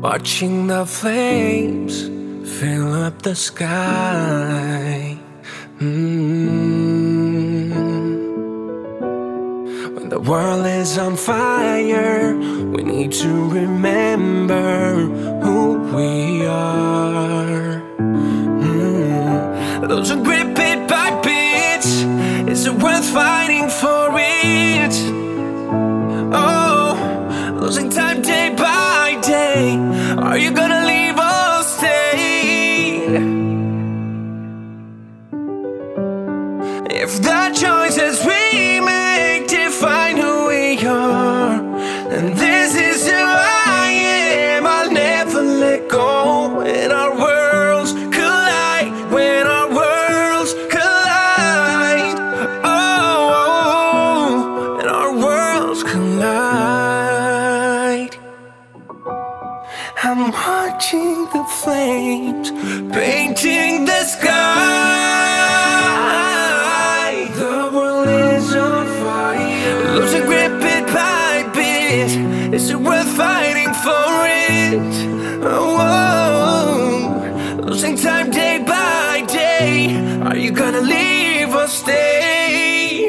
watching the flames fill up the sky. When the world is on fire, we need to remember who we are. Those are grip bit by bit. Is it worth fighting for it? Oh, losing time day by day. Are you gonna leave or stay? If the choices we make define who we are, and this is who I am, I'll never let go. When our worlds collide, when our worlds collide, oh, when our worlds collide. I'm watching the flames painting the sky. The world is on fire, losing grip bit by bit. Is it worth fighting for it? Oh, losing time day by day. Are you gonna leave or stay?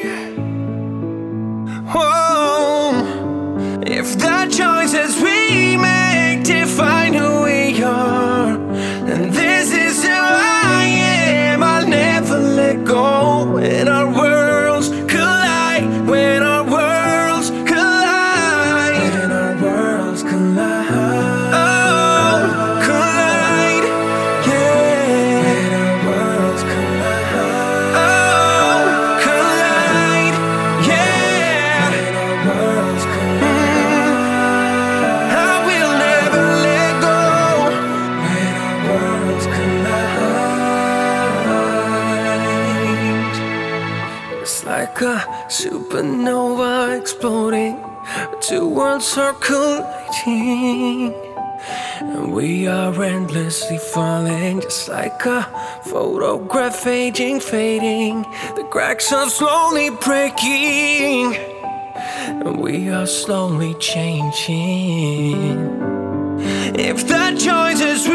Oh, if the choices we make define who we are, and this is who I am, I'll never let go. When our worlds collide, when our worlds collide, when our worlds collide, oh, collide, yeah. When our worlds collide, oh, collide, yeah. When our worlds collide, I will never let go. When our worlds collide, it's like a supernova exploding, two worlds are colliding, and we are endlessly falling, just like a photograph aging, fading. The cracks are slowly breaking, and we are slowly changing. If the choices